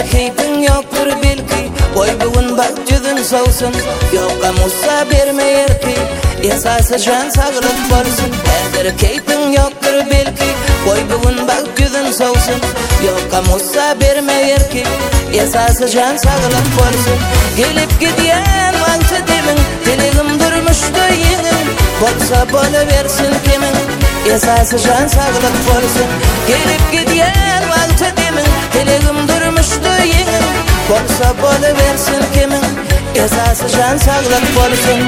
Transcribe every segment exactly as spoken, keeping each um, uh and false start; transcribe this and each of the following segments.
Häzir keypin yoktur belki, oy bugün bak yüzün soğusun. Yokka mussa bermeyer ki, esası can sağlık bolsun. Häzir keypin yoktur belki, oy bugün bak yüzün soğusun. Yokka mussa bermeyer ki, esası can sağlık bolsun. Gelip gidiyen vakti demin, diligim durmuştu yenin. Bolsa boluversin kimin, esası can sağlık bolsun. Gelip gidiyen vakti demin, diligim durmuştu yenin. Bolsa boluversin kimin, esası can sağlık bolsun.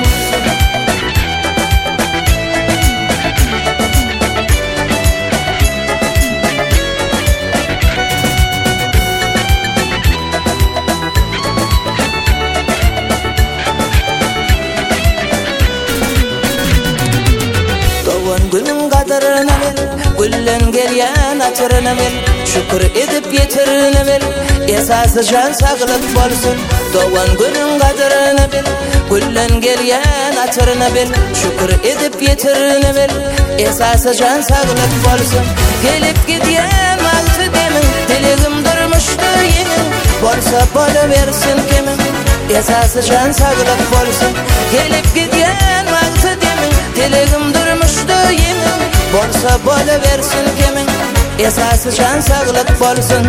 Günün kadarına bil, güllen gelyen atırına bil. Şükür edip yetirine bil, esası can sağlık bolsun. Doğan günün kadarına bil, güllen gelyen atırına bil. Şükür edip yetirine bil, esası can sağlık bolsun. Gelip gidiyen vakti demin, diligim durmuştu yenin. Bolsa boluversin kimin, esası can sağlık bolsun. Gelip gidiyen vakti demin, diligim durmuştu yemin. Bolsa boluversin kimin, esası can sağlık bolsun.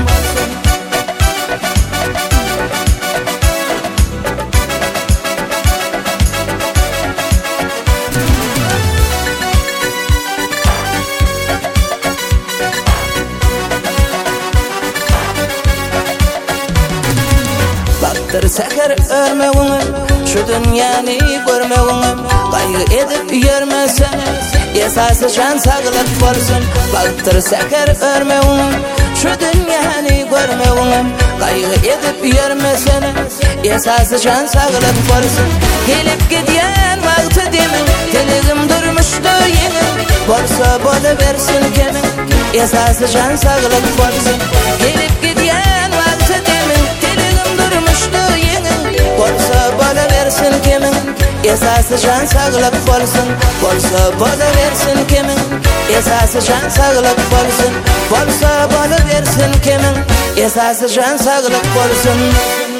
Baktır seher örmeğine, şu dünyani görmeğine. Kaygı edip yürmesen, esası can sağlık bolsun. Baktır seher örmeğine, şu dünyani görmeğine. Kaygı edip yürmesen, esası can sağlık bolsun. Gelip gidiyen vakti demin, diligim durmuştu yenin. Bolsa boluversin kimin, esası can sağlık bolsun. Gelip gidiyen vakti demin, diligim durmuştu yenin. Bolsa boluversin kimin, esası can sağlık bolsun. Bolsa boluversin kimin, esası can sağlık bolsun. Bolsa boluversin kimin, esası can sağlık bolsun.